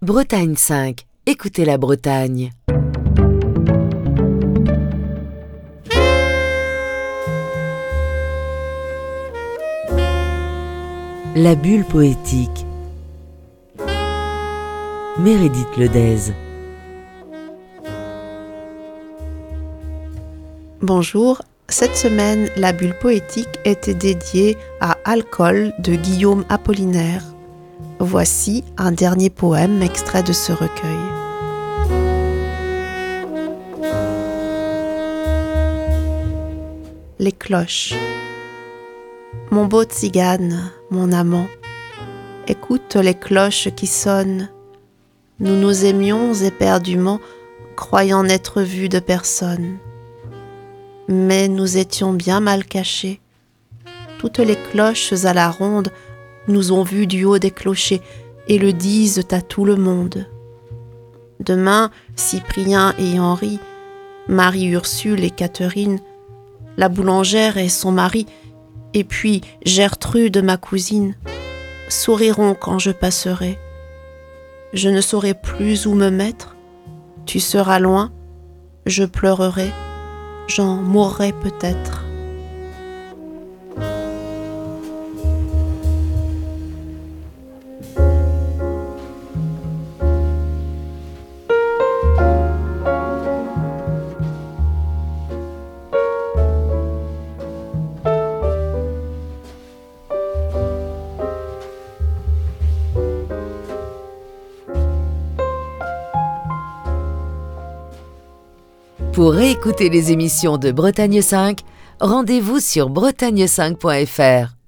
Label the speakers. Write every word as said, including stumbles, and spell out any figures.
Speaker 1: Bretagne cinq, écoutez la Bretagne. La bulle poétique. Meredith Ledez.
Speaker 2: Bonjour, cette semaine, la bulle poétique était dédiée à Alcool de Guillaume Apollinaire. Voici un dernier poème extrait de ce recueil. Les cloches. Mon beau tzigane, mon amant, écoute les cloches qui sonnent. Nous nous aimions éperdument, croyant n'être vus de personne. Mais nous étions bien mal cachés. Toutes les cloches à la ronde nous ont vus du haut des clochers et le disent à tout le monde. Demain, Cyprien et Henri, Marie-Ursule et Catherine, la boulangère et son mari, et puis Gertrude, ma cousine, souriront quand je passerai. Je ne saurai plus où me mettre, tu seras loin, je pleurerai, j'en mourrai peut-être.
Speaker 1: Pour réécouter les émissions de Bretagne cinq, rendez-vous sur bretagne cinq point f r.